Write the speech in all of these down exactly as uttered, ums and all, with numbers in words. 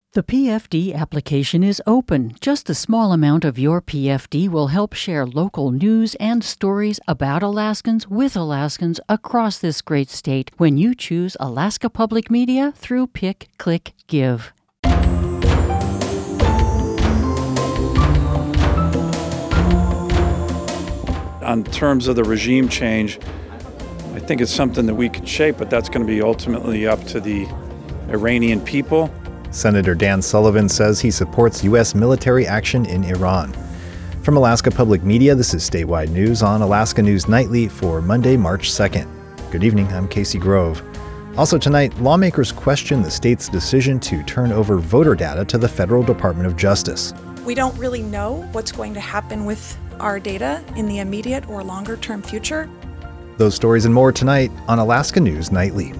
The P F D application is open. Just a small amount of your P F D will help share local news and stories about Alaskans with Alaskans across this great state when you choose Alaska Public Media through Pick, Click, Give. On terms of the regime change, I think it's something that we could shape, but that's going to be ultimately up to the Iranian people. Senator Dan Sullivan says he supports U S military action in Iran. From Alaska Public Media, this is Statewide News on Alaska News Nightly for Monday, March second. Good evening, I'm Casey Grove. Also tonight, lawmakers question the state's decision to turn over voter data to the Federal Department of Justice. We don't really know what's going to happen with our data in the immediate or longer-term future. Those stories and more tonight on Alaska News Nightly.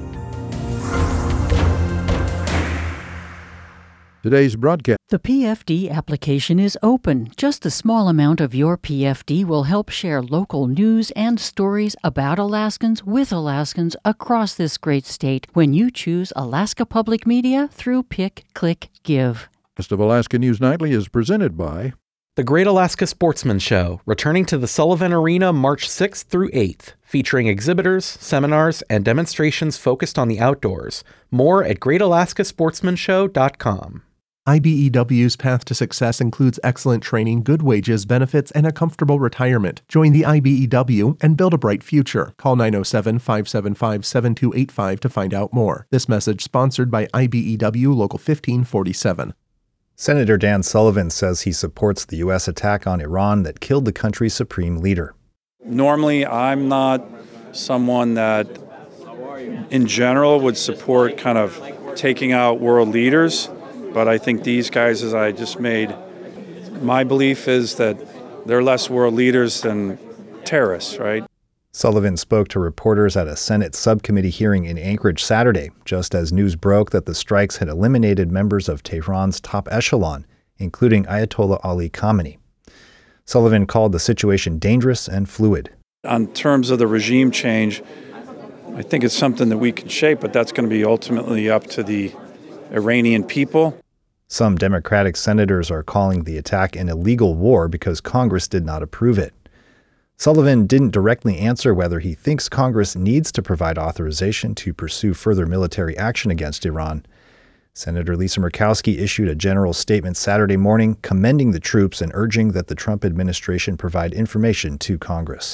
Today's broadcast. The P F D application is open. Just a small amount of your P F D will help share local news and stories about Alaskans with Alaskans across this great state when you choose Alaska Public Media through Pick, Click, Give. Rest of Alaska News Nightly is presented by The Great Alaska Sportsman Show, returning to the Sullivan Arena March sixth through eighth, featuring exhibitors, seminars, and demonstrations focused on the outdoors. More at great alaska sportsman show dot com. I B E W's path to success includes excellent training, good wages, benefits, and a comfortable retirement. Join the I B E W and build a bright future. Call nine oh seven, five seven five, seven two eight five to find out more. This message sponsored by I B E W Local fifteen forty-seven. Senator Dan Sullivan says he supports the U S attack on Iran that killed the country's supreme leader. Normally, I'm not someone that, in general, would support kind of taking out world leaders. But I think these guys, as I just made, my belief is that they're less world leaders than terrorists, right? Sullivan spoke to reporters at a Senate subcommittee hearing in Anchorage Saturday, just as news broke that the strikes had eliminated members of Tehran's top echelon, including Ayatollah Ali Khamenei. Sullivan called the situation dangerous and fluid. On terms of the regime change, I think it's something that we can shape, but that's going to be ultimately up to the Iranian people. Some Democratic senators are calling the attack an illegal war because Congress did not approve it. Sullivan didn't directly answer whether he thinks Congress needs to provide authorization to pursue further military action against Iran. Senator Lisa Murkowski issued a general statement Saturday morning commending the troops and urging that the Trump administration provide information to Congress.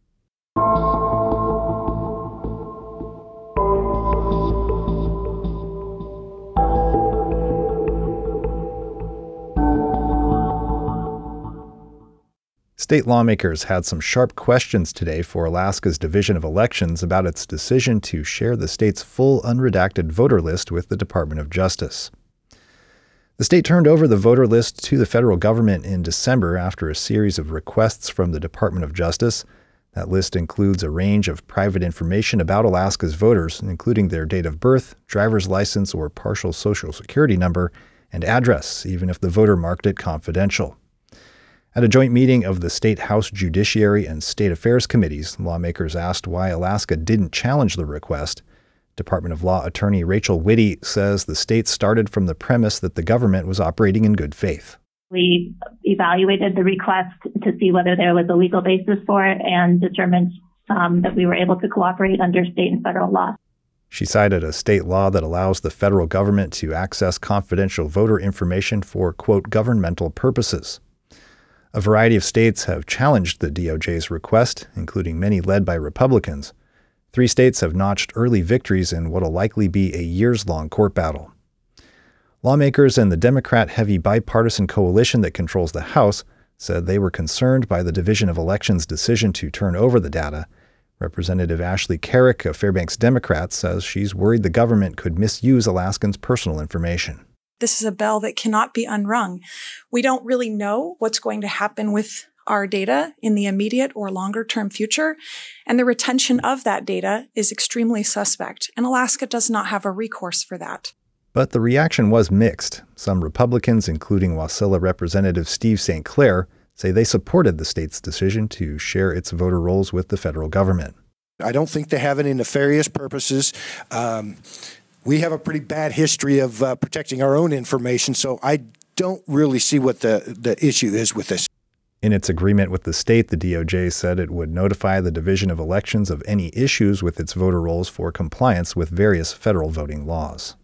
State lawmakers had some sharp questions today for Alaska's Division of Elections about its decision to share the state's full unredacted voter list with the Department of Justice. The state turned over the voter list to the federal government in December after a series of requests from the Department of Justice. That list includes a range of private information about Alaska's voters, including their date of birth, driver's license or partial social security number, and address, even if the voter marked it confidential. At a joint meeting of the State House Judiciary and State Affairs Committees, lawmakers asked why Alaska didn't challenge the request. Department of Law attorney Rachel Whitty says the state started from the premise that the government was operating in good faith. We evaluated the request to see whether there was a legal basis for it and determined um, that we were able to cooperate under state and federal law. She cited a state law that allows the federal government to access confidential voter information for, quote, governmental purposes. A variety of states have challenged the D O J's request, including many led by Republicans. Three states have notched early victories in what'll likely be a years-long court battle. Lawmakers and the Democrat-heavy bipartisan coalition that controls the House said they were concerned by the Division of Elections' decision to turn over the data. Representative Ashley Carrick of Fairbanks Democrats says she's worried the government could misuse Alaskans' personal information. This is a bell that cannot be unrung. We don't really know what's going to happen with our data in the immediate or longer-term future, and the retention of that data is extremely suspect, and Alaska does not have a recourse for that. But the reaction was mixed. Some Republicans, including Wasilla Representative Steve Saint Clair, say they supported the state's decision to share its voter rolls with the federal government. I don't think they have any nefarious purposes. Um, We have a pretty bad history of uh, protecting our own information, so I don't really see what the, the issue is with this. In its agreement with the state, the D O J said it would notify the Division of Elections of any issues with its voter rolls for compliance with various federal voting laws.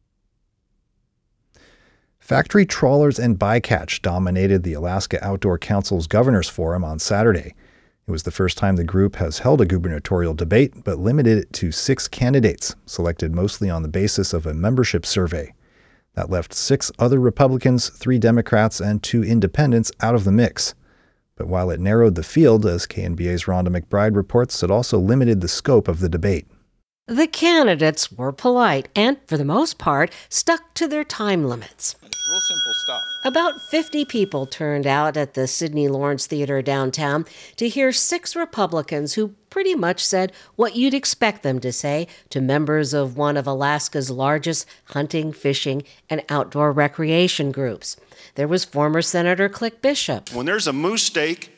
Factory trawlers and bycatch dominated the Alaska Outdoor Council's Governors Forum on Saturday. It was the first time the group has held a gubernatorial debate, but limited it to six candidates, selected mostly on the basis of a membership survey. That left six other Republicans, three Democrats, and two independents out of the mix. But while it narrowed the field, as K N B A's Rhonda McBride reports, it also limited the scope of the debate. The candidates were polite and, for the most part, stuck to their time limits. Real simple stuff. About fifty people turned out at the Sidney Lawrence Theater downtown to hear six Republicans who pretty much said what you'd expect them to say to members of one of Alaska's largest hunting, fishing, and outdoor recreation groups. There was former Senator Click Bishop. When there's a moose steak,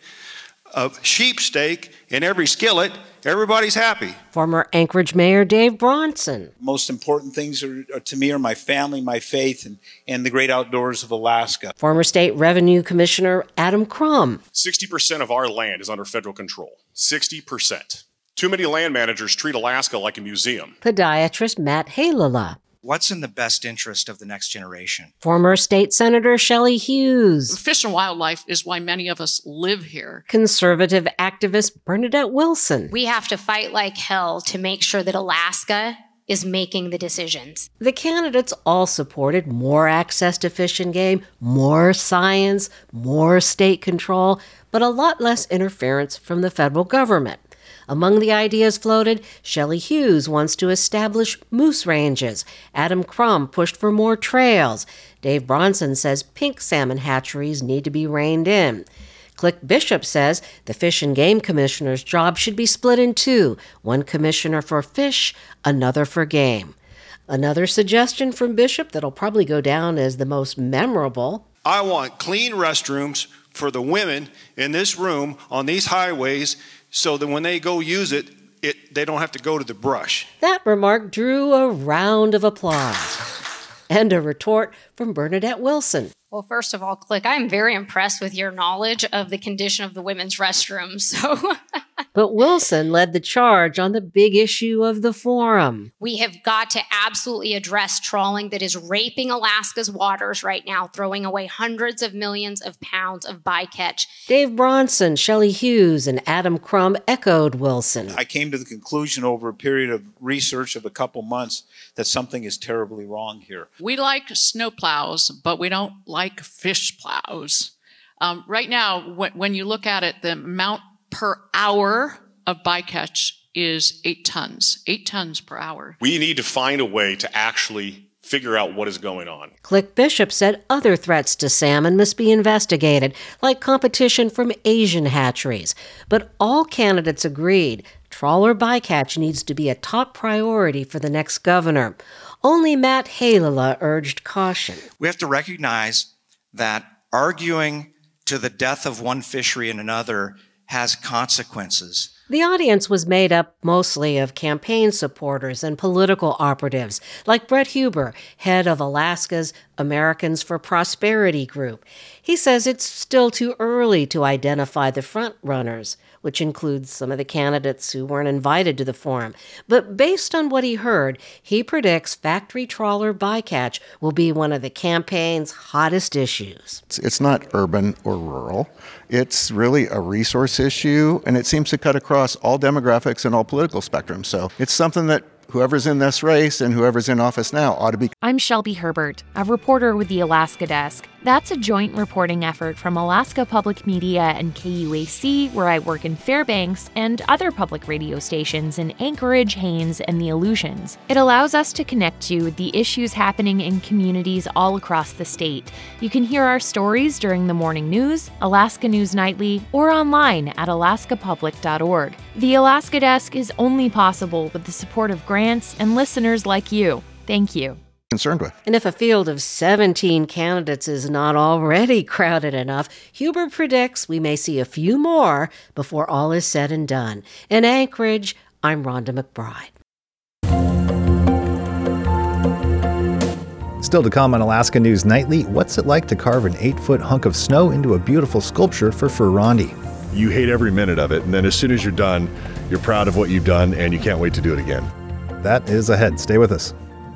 a sheep steak in every skillet, everybody's happy. Former Anchorage Mayor Dave Bronson. Most important things are, are, to me are my family, my faith, and, and the great outdoors of Alaska. Former State Revenue Commissioner Adam Crum. sixty percent of our land is under federal control. sixty percent. Too many land managers treat Alaska like a museum. Podiatrist Matt Halala. What's in the best interest of the next generation? Former State Senator Shelley Hughes. Fish and wildlife is why many of us live here. Conservative activist Bernadette Wilson. We have to fight like hell to make sure that Alaska is making the decisions. The candidates all supported more access to fish and game, more science, more state control, but a lot less interference from the federal government. Among the ideas floated, Shelley Hughes wants to establish moose ranges. Adam Crum pushed for more trails. Dave Bronson says pink salmon hatcheries need to be reined in. Click Bishop says the Fish and Game Commissioner's job should be split in two, one commissioner for fish, another for game. Another suggestion from Bishop that'll probably go down as the most memorable. I want clean restrooms for the women in this room on these highways so that when they go use it, it they don't have to go to the brush. That remark drew a round of applause. And a retort from Bernadette Wilson. Well, first of all, Click, I'm very impressed with your knowledge of the condition of the women's restrooms. So, But Wilson led the charge on the big issue of the forum. We have got to absolutely address trawling that is raping Alaska's waters right now, throwing away hundreds of millions of pounds of bycatch. Dave Bronson, Shelley Hughes, and Adam Crum echoed Wilson. I came to the conclusion over a period of research of a couple months that something is terribly wrong here. We like snow plows, but we don't like fish plows. Um, right now, when, when you look at it, the amount per hour of bycatch is eight tons. Eight tons per hour. We need to find a way to actually figure out what is going on. Click Bishop said other threats to salmon must be investigated, like competition from Asian hatcheries. But all candidates agreed trawler bycatch needs to be a top priority for the next governor. Only Matt Halala urged caution. We have to recognize that arguing to the death of one fishery and another has consequences. The audience was made up mostly of campaign supporters and political operatives, like Brett Huber, head of Alaska's Americans for Prosperity group. He says it's still too early to identify the front runners, which includes some of the candidates who weren't invited to the forum. But based on what he heard, he predicts factory trawler bycatch will be one of the campaign's hottest issues. It's, it's not urban or rural. It's really a resource issue, and it seems to cut across all demographics and all political spectrums. So it's something that whoever's in this race and whoever's in office now ought to be. I'm Shelby Herbert, a reporter with the Alaska Desk. That's a joint reporting effort from Alaska Public Media and K U A C, where I work in Fairbanks, and other public radio stations in Anchorage, Haines, and the Aleutians. It allows us to connect you with the issues happening in communities all across the state. You can hear our stories during the morning news, Alaska News Nightly, or online at alaska public dot org. The Alaska Desk is only possible with the support of grants and listeners like you. Thank you. Concerned with. And if a field of seventeen candidates is not already crowded enough, Huber predicts we may see a few more before all is said and done. In Anchorage, I'm Rhonda McBride. Still to come on Alaska News Nightly, what's it like to carve an eight-foot hunk of snow into a beautiful sculpture for Fur-Rondi? You hate every minute of it, and then as soon as you're done, you're proud of what you've done, and you can't wait to do it again. That is ahead. Stay with us.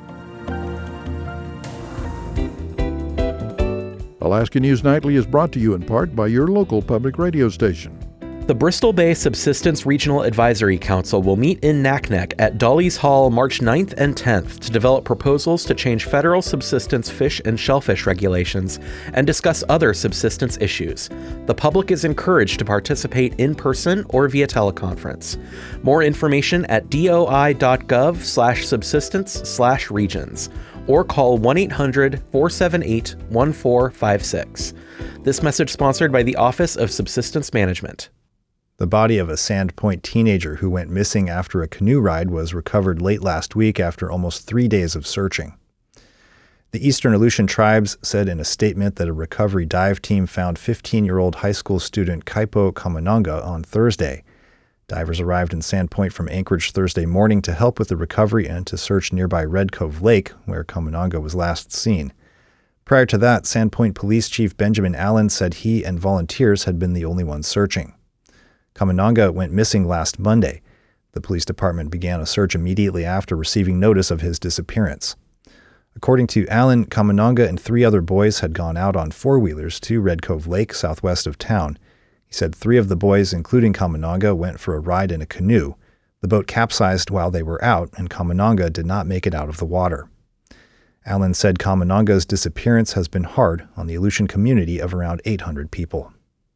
Alaska News Nightly is brought to you in part by your local public radio station. The Bristol Bay Subsistence Regional Advisory Council will meet in Naknek at Dolly's Hall March ninth and tenth to develop proposals to change federal subsistence fish and shellfish regulations and discuss other subsistence issues. The public is encouraged to participate in person or via teleconference. More information at doi.gov slash subsistence slash regions or call one eight hundred four seven eight one four five six. This message sponsored by the Office of Subsistence Management. The body of a Sandpoint teenager who went missing after a canoe ride was recovered late last week after almost three days of searching. The Eastern Aleutian Tribes said in a statement that a recovery dive team found fifteen-year-old high school student Kaipo Kamananga on Thursday. Divers arrived in Sandpoint from Anchorage Thursday morning to help with the recovery and to search nearby Red Cove Lake, where Kamananga was last seen. Prior to that, Sandpoint Police Chief Benjamin Allen said he and volunteers had been the only ones searching. Kamananga went missing last Monday. The police department began a search immediately after receiving notice of his disappearance. According to Allen, Kamananga and three other boys had gone out on four-wheelers to Red Cove Lake, southwest of town. He said three of the boys, including Kamananga, went for a ride in a canoe. The boat capsized while they were out, and Kamananga did not make it out of the water. Allen said Kamananga's disappearance has been hard on the Aleutian community of around eight hundred people.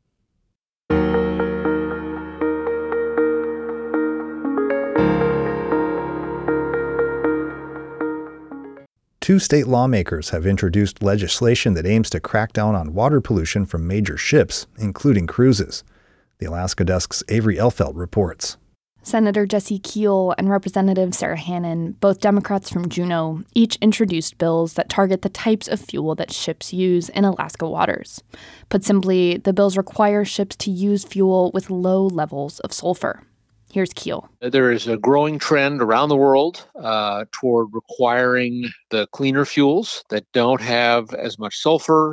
Two state lawmakers have introduced legislation that aims to crack down on water pollution from major ships, including cruises. The Alaska Desk's Avery Elfelt reports. Senator Jesse Keel and Representative Sarah Hannon, both Democrats from Juneau, each introduced bills that target the types of fuel that ships use in Alaska waters. Put simply, the bills require ships to use fuel with low levels of sulfur. Here's Keel. There is a growing trend around the world uh, toward requiring the cleaner fuels that don't have as much sulfur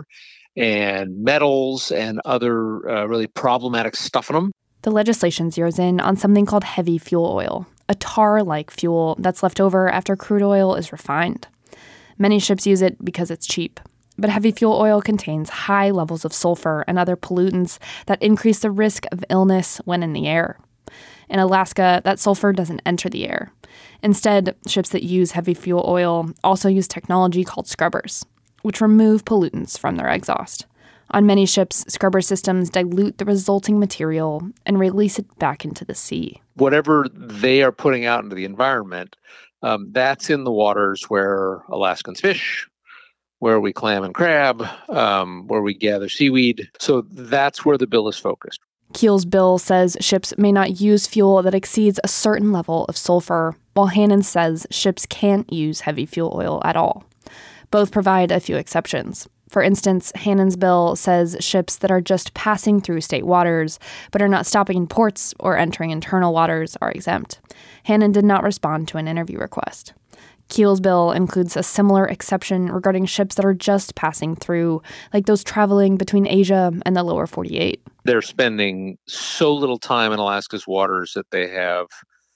and metals and other uh, really problematic stuff in them. The legislation zeroes in on something called heavy fuel oil, a tar-like fuel that's left over after crude oil is refined. Many ships use it because it's cheap. But heavy fuel oil contains high levels of sulfur and other pollutants that increase the risk of illness when in the air. In Alaska, that sulfur doesn't enter the air. Instead, ships that use heavy fuel oil also use technology called scrubbers, which remove pollutants from their exhaust. On many ships, scrubber systems dilute the resulting material and release it back into the sea. Whatever they are putting out into the environment, um, that's in the waters where Alaskans fish, where we clam and crab, um, where we gather seaweed. So that's where the bill is focused. Keel's bill says ships may not use fuel that exceeds a certain level of sulfur, while Hannon says ships can't use heavy fuel oil at all. Both provide a few exceptions. For instance, Hannon's bill says ships that are just passing through state waters but are not stopping in ports or entering internal waters are exempt. Hannon did not respond to an interview request. Keel's bill includes a similar exception regarding ships that are just passing through, like those traveling between Asia and the lower forty-eight. They're spending so little time in Alaska's waters that they have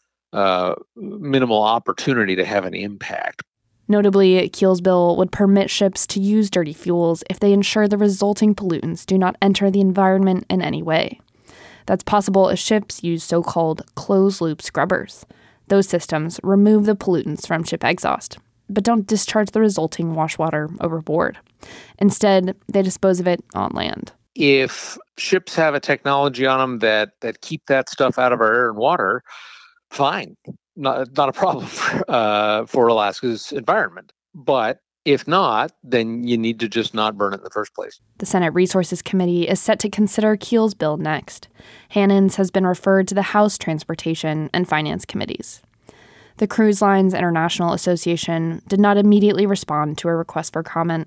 uh, minimal opportunity to have an impact. Notably, Keel's bill would permit ships to use dirty fuels if they ensure the resulting pollutants do not enter the environment in any way. That's possible if ships use so-called closed-loop scrubbers. Those systems remove the pollutants from ship exhaust, but don't discharge the resulting wash water overboard. Instead, they dispose of it on land. If ships have a technology on them that, that keep that stuff out of our air and water, fine. Not, not a problem for, uh, for Alaska's environment. But if not, then you need to just not burn it in the first place. The Senate Resources Committee is set to consider Keel's bill next. Hannon's has been referred to the House Transportation and Finance Committees. The Cruise Lines International Association did not immediately respond to a request for comment.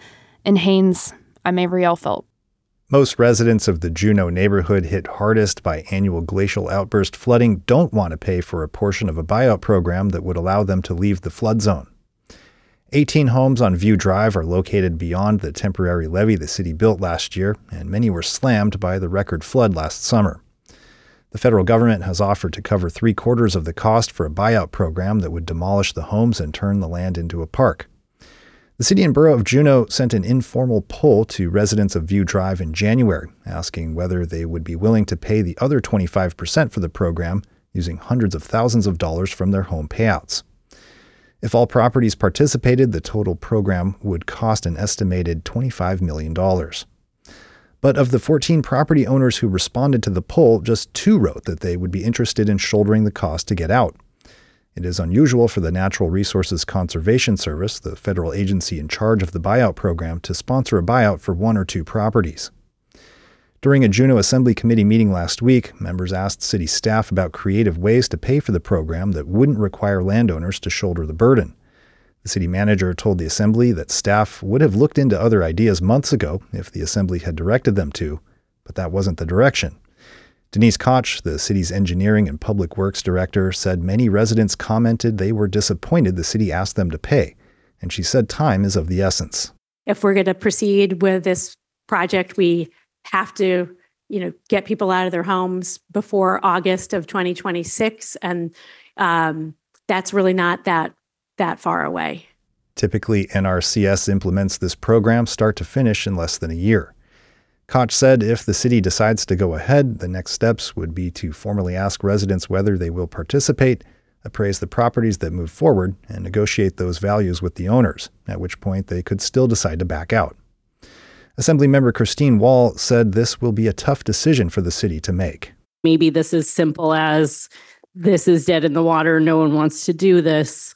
In Haines, I'm Avery Elfelt. Most residents of the Juneau neighborhood hit hardest by annual glacial outburst flooding don't want to pay for a portion of a buyout program that would allow them to leave the flood zone. eighteen homes on View Drive are located beyond the temporary levee the city built last year, and many were slammed by the record flood last summer. The federal government has offered to cover three-quarters of the cost for a buyout program that would demolish the homes and turn the land into a park. The city and borough of Juneau sent an informal poll to residents of View Drive in January, asking whether they would be willing to pay the other twenty-five percent for the program, using hundreds of thousands of dollars from their home payouts. If all properties participated, the total program would cost an estimated twenty-five million dollars. But of the fourteen property owners who responded to the poll, just two wrote that they would be interested in shouldering the cost to get out. It is unusual for the Natural Resources Conservation Service, the federal agency in charge of the buyout program, to sponsor a buyout for one or two properties. During a Juneau Assembly Committee meeting last week, members asked city staff about creative ways to pay for the program that wouldn't require landowners to shoulder the burden. The city manager told the Assembly that staff would have looked into other ideas months ago if the Assembly had directed them to, but that wasn't the direction. Denise Koch, the city's engineering and public works director, said many residents commented they were disappointed the city asked them to pay, and she said time is of the essence. If we're going to proceed with this project, we have to, you know, get people out of their homes before August of twenty twenty-six, and um, that's really not that that far away. Typically, N R C S implements this program start to finish in less than a year. Koch said if the city decides to go ahead, the next steps would be to formally ask residents whether they will participate, appraise the properties that move forward, and negotiate those values with the owners, at which point they could still decide to back out. Assemblymember Christine Wall said this will be a tough decision for the city to make. Maybe this is simple as this is dead in the water, no one wants to do this.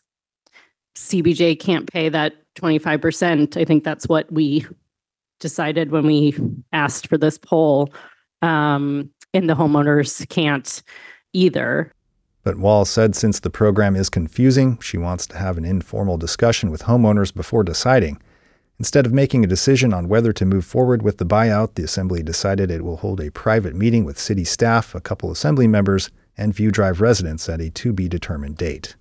C B J can't pay that twenty-five percent. I think that's what we decided when we asked for this poll, um, and the homeowners can't either. But Wall said since the program is confusing, she wants to have an informal discussion with homeowners before deciding. Instead of making a decision on whether to move forward with the buyout, the Assembly decided it will hold a private meeting with city staff, a couple Assembly members, and View Drive residents at a to-be-determined date.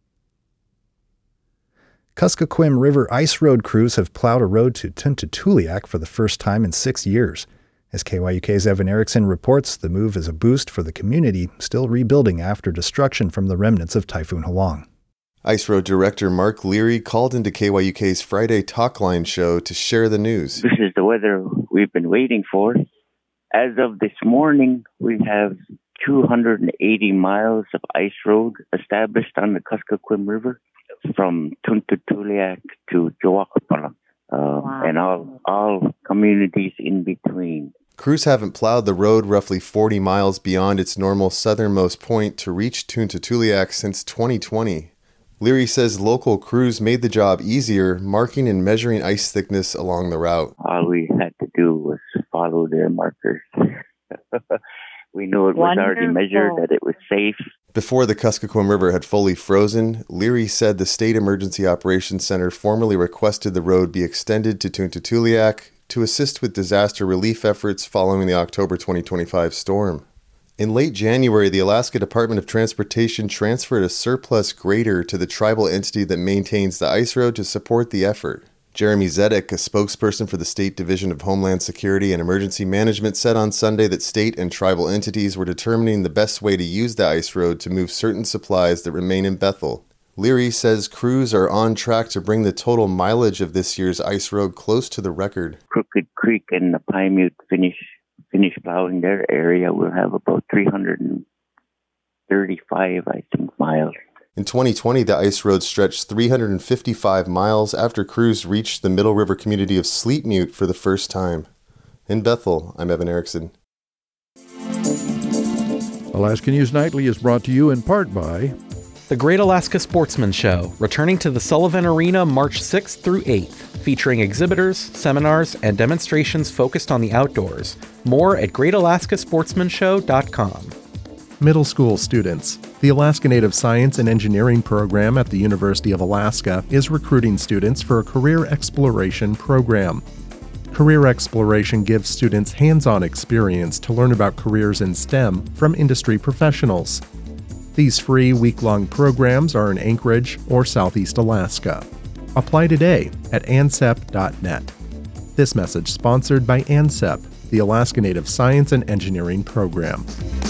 Kuskokwim River ice road crews have plowed a road to Tuntatuliak for the first time in six years. As K Y U K's Evan Erickson reports, the move is a boost for the community, still rebuilding after destruction from the remnants of Typhoon Halong. Ice Road Director Mark Leary called into K Y U K's Friday Talkline show to share the news. This is the weather we've been waiting for. As of this morning, we have two hundred eighty miles of ice road established on the Kuskokwim River from Tuntatuliak to Jawakapala, uh, wow. and all, all communities in between. Crews haven't plowed the road roughly forty miles beyond its normal southernmost point to reach Tuntatuliak since twenty twenty. Leary says local crews made the job easier, marking and measuring ice thickness along the route. All we had to do was follow their markers. We knew it was Wonderful. already measured, that it was safe. Before the Kuskokwim River had fully frozen, Leary said the State Emergency Operations Center formally requested the road be extended to Tuntatuliak to assist with disaster relief efforts following the October twenty twenty-five storm. In late January, the Alaska Department of Transportation transferred a surplus grader to the tribal entity that maintains the ice road to support the effort. Jeremy Zedek, a spokesperson for the State Division of Homeland Security and Emergency Management, said on Sunday that state and tribal entities were determining the best way to use the ice road to move certain supplies that remain in Bethel. Leary says crews are on track to bring the total mileage of this year's ice road close to the record. Crooked Creek and the Piemute finish finish plowing their area. We'll have about three hundred thirty-five, I think, miles. In twenty twenty, the ice road stretched three hundred fifty-five miles after crews reached the Middle River community of Sleepmute for the first time. In Bethel, I'm Evan Erickson. Alaska News Nightly is brought to you in part by The Great Alaska Sportsman Show, returning to the Sullivan Arena March sixth through eighth, featuring exhibitors, seminars, and demonstrations focused on the outdoors. More at great alaska sportsman show dot com. Middle school students. The Alaska Native Science and Engineering program at the University of Alaska is recruiting students for a career exploration program. Career exploration gives students hands-on experience to learn about careers in STEM from industry professionals. These free week-long programs are in Anchorage or Southeast Alaska. Apply today at ansep dot net. This message sponsored by ANSEP, the Alaska Native Science and Engineering Program.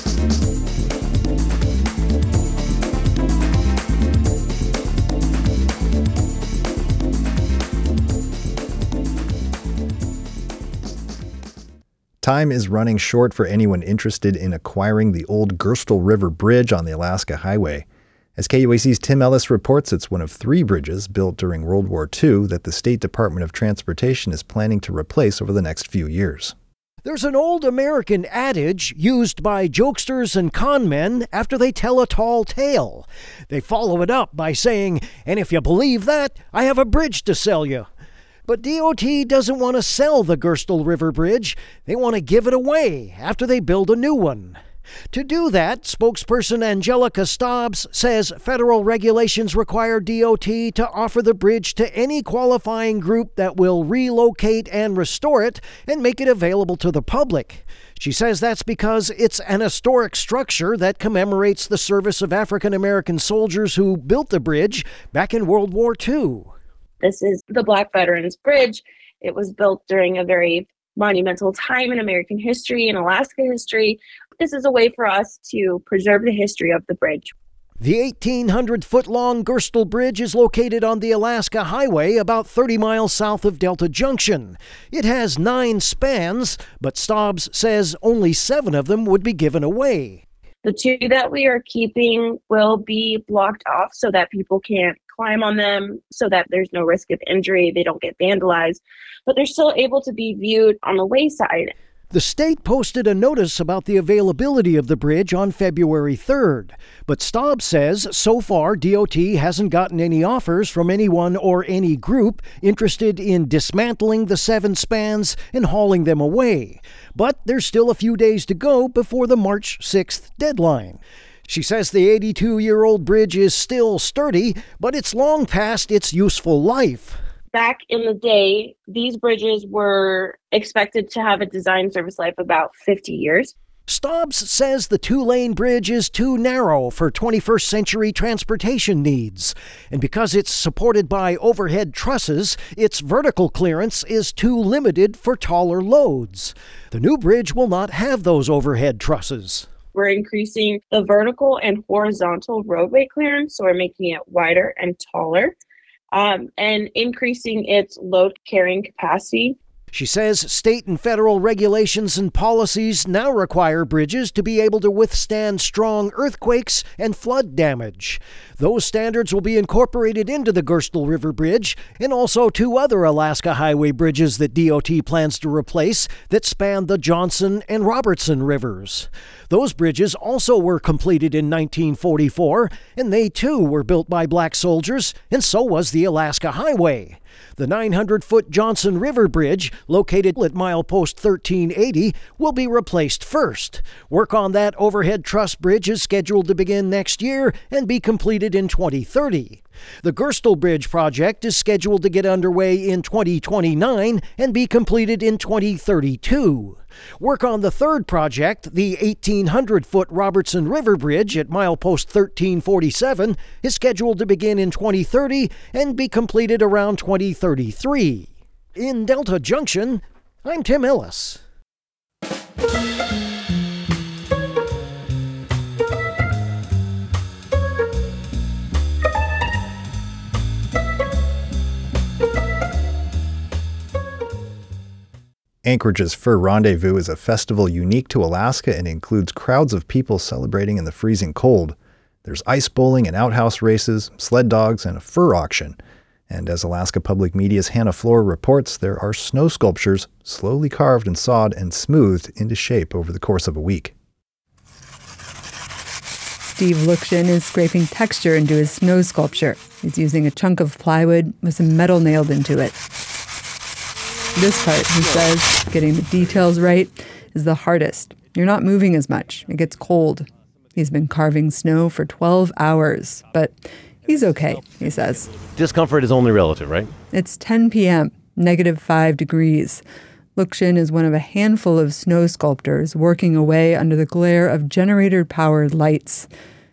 Time is running short for anyone interested in acquiring the old Gerstle River Bridge on the Alaska Highway. As K U A C's Tim Ellis reports, it's one of three bridges built during World War Two that the State Department of Transportation is planning to replace over the next few years. There's an old American adage used by jokesters and con men after they tell a tall tale. They follow it up by saying, "And if you believe that, I have a bridge to sell you." But D O T doesn't want to sell the Gerstle River Bridge. They want to give it away after they build a new one. To do that, spokesperson Angelica Stobbs says federal regulations require D O T to offer the bridge to any qualifying group that will relocate and restore it and make it available to the public. She says that's because it's an historic structure that commemorates the service of African American soldiers who built the bridge back in World War Two. This is the Black Veterans Bridge. It was built during a very monumental time in American history and Alaska history. This is a way for us to preserve the history of the bridge. The eighteen hundred foot long Gerstle Bridge is located on the Alaska Highway about thirty miles south of Delta Junction. It has nine spans, but Stobbs says only seven of them would be given away. The two that we are keeping will be blocked off so that people can't climb on them, so that there's no risk of injury, they don't get vandalized, but they're still able to be viewed on the wayside. The state posted a notice about the availability of the bridge on February third, but Stobbs says so far D O T hasn't gotten any offers from anyone or any group interested in dismantling the seven spans and hauling them away. But there's still a few days to go before the March sixth deadline. She says the eighty-two-year-old bridge is still sturdy, but it's long past its useful life. Back in the day, these bridges were expected to have a design service life about fifty years. Stobbs says the two-lane bridge is too narrow for twenty-first century transportation needs. And because it's supported by overhead trusses, its vertical clearance is too limited for taller loads. The new bridge will not have those overhead trusses. We're increasing the vertical and horizontal roadway clearance, so we're making it wider and taller. Um, and increasing its load carrying capacity. She says state and federal regulations and policies now require bridges to be able to withstand strong earthquakes and flood damage. Those standards will be incorporated into the Gerstle River Bridge and also two other Alaska Highway bridges that D O T plans to replace that span the Johnson and Robertson rivers. Those bridges also were completed in nineteen forty-four, and they too were built by black soldiers, and so was the Alaska Highway. The nine hundred foot Johnson River Bridge, located at milepost thirteen eighty, will be replaced first. Work on that overhead truss bridge is scheduled to begin next year and be completed in twenty thirty. The Gerstle Bridge project is scheduled to get underway in twenty twenty-nine and be completed in twenty thirty-two. Work on the third project, the eighteen hundred foot Robertson River Bridge at milepost thirteen forty-seven, is scheduled to begin in twenty thirty and be completed around twenty thirty-three. In Delta Junction, I'm Tim Ellis. Anchorage's Fur Rendezvous is a festival unique to Alaska and includes crowds of people celebrating in the freezing cold. There's ice bowling and outhouse races, sled dogs, and a fur auction. And as Alaska Public Media's Hannah Floor reports, there are snow sculptures slowly carved and sawed and smoothed into shape over the course of a week. Steve Lukshin is scraping texture into his snow sculpture. He's using a chunk of plywood with some metal nailed into it. This part, he says, getting the details right, is the hardest. You're not moving as much. It gets cold. He's been carving snow for twelve hours, but he's okay, he says. Discomfort is only relative, right? It's ten p.m., negative five degrees. Lukshin is one of a handful of snow sculptors working away under the glare of generator-powered lights.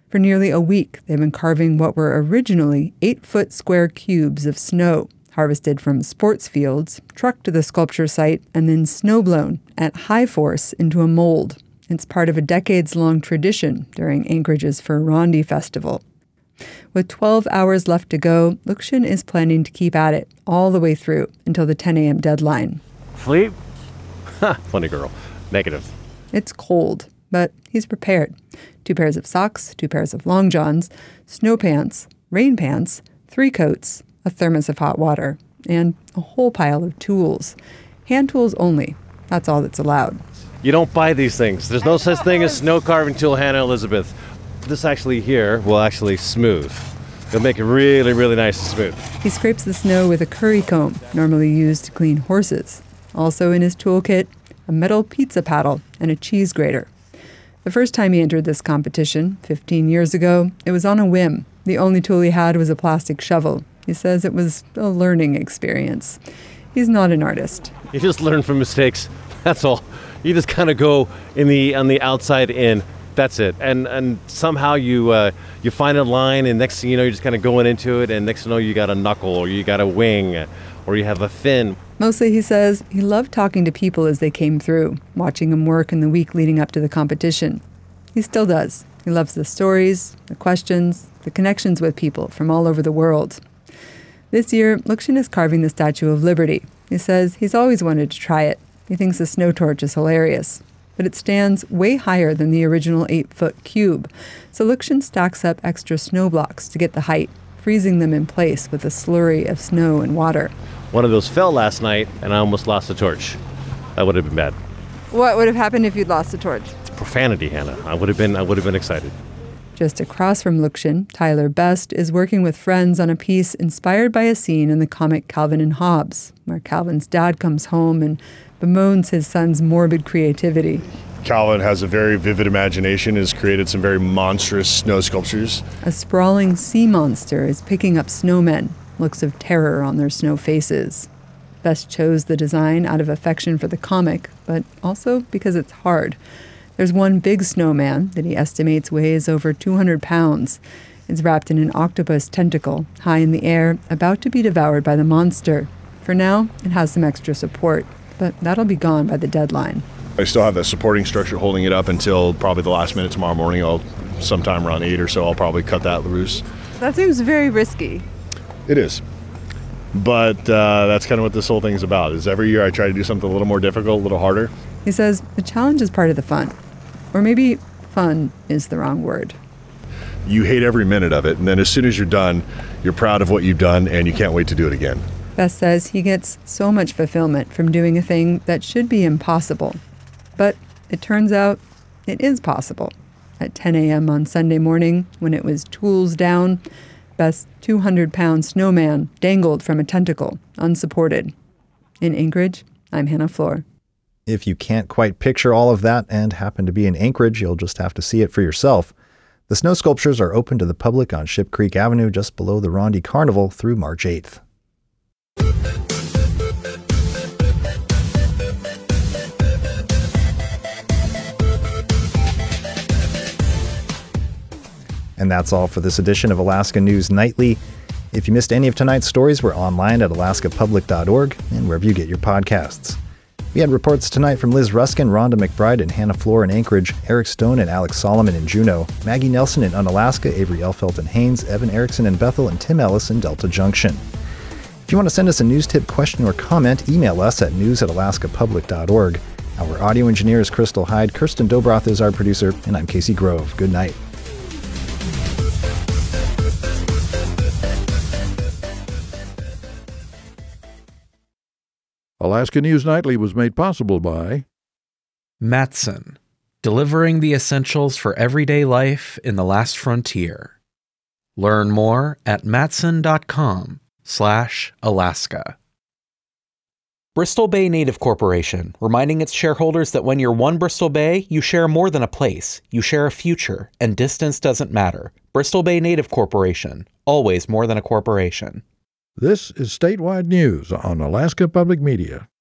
For nearly a week, they've been carving what were originally eight-foot square cubes of snow, harvested from sports fields, trucked to the sculpture site, and then snowblown at high force into a mold. It's part of a decades-long tradition during Anchorage's Ferrandi Festival. With twelve hours left to go, Lukshin is planning to keep at it all the way through until the ten a.m. deadline. Sleep? Ha, funny girl. Negative. It's cold, but he's prepared. Two pairs of socks, two pairs of long johns, snow pants, rain pants, three coats, a thermos of hot water, and a whole pile of tools. Hand tools only. That's all that's allowed. You don't buy these things. There's no such thing as snow carving tool, Hannah Elizabeth. This actually here will actually smooth. It'll make it really, really nice and smooth. He scrapes the snow with a curry comb, normally used to clean horses. Also in his toolkit, a metal pizza paddle and a cheese grater. The first time he entered this competition, fifteen years ago, it was on a whim. The only tool he had was a plastic shovel. He says it was a learning experience. He's not an artist. You just learn from mistakes. That's all. You just kind of go in the on the outside in. That's it. And and somehow you uh, you find a line, and next thing you know, you're just kind of going into it, and next thing you know, you got a knuckle, or you got a wing, or you have a fin. Mostly, he says, he loved talking to people as they came through, watching them work in the week leading up to the competition. He still does. He loves the stories, the questions, the connections with people from all over the world. This year, Lukshin is carving the Statue of Liberty. He says he's always wanted to try it. He thinks the snow torch is hilarious. But it stands way higher than the original eight-foot cube, so Lukshin stacks up extra snow blocks to get the height, freezing them in place with a slurry of snow and water. One of those fell last night, and I almost lost the torch. That would have been bad. What would have happened if you'd lost the torch? Profanity, Hannah. I would have been. I would have been excited. Just across from Lukshin, Tyler Best is working with friends on a piece inspired by a scene in the comic Calvin and Hobbes, where Calvin's dad comes home and bemoans his son's morbid creativity. Calvin has a very vivid imagination, has created some very monstrous snow sculptures. A sprawling sea monster is picking up snowmen, looks of terror on their snow faces. Best chose the design out of affection for the comic, but also because it's hard. There's one big snowman that he estimates weighs over two hundred pounds. It's wrapped in an octopus tentacle, high in the air, about to be devoured by the monster. For now, it has some extra support, but that'll be gone by the deadline. I still have that supporting structure holding it up until probably the last minute tomorrow morning. I'll sometime around eight or so, I'll probably cut that loose. That seems very risky. It is. But uh, that's kind of what this whole thing is about, is every year I try to do something a little more difficult, a little harder. He says the challenge is part of the fun. Or maybe fun is the wrong word. You hate every minute of it, and then as soon as you're done, you're proud of what you've done, and you can't wait to do it again. Best says he gets so much fulfillment from doing a thing that should be impossible. But it turns out it is possible. At ten a.m. on Sunday morning, when it was tools down, Best's two hundred pound snowman dangled from a tentacle, unsupported. In Anchorage, I'm Hannah Floor. If you can't quite picture all of that and happen to be in Anchorage, you'll just have to see it for yourself. The snow sculptures are open to the public on Ship Creek Avenue just below the Rondy Carnival through March eighth. And that's all for this edition of Alaska News Nightly. If you missed any of tonight's stories, we're online at alaska public dot org and wherever you get your podcasts. We had reports tonight from Liz Ruskin, Rhonda McBride, and Hannah Floor in Anchorage, Eric Stone and Alex Solomon in Juneau, Maggie Nelson in Unalaska, Avery Elfelt in Haines, Evan Erickson in Bethel, and Tim Ellis in Delta Junction. If you want to send us a news tip, question, or comment, email us at news at alaska public dot org. Our audio engineer is Crystal Hyde, Kirsten Dobroth is our producer, and I'm Casey Grove. Good night. Alaska News Nightly was made possible by Matson, delivering the essentials for everyday life in the last frontier. Learn more at matson.com slash Alaska. Bristol Bay Native Corporation, reminding its shareholders that when you're one Bristol Bay, you share more than a place. You share a future, and distance doesn't matter. Bristol Bay Native Corporation, always more than a corporation. This is Statewide News on Alaska Public Media.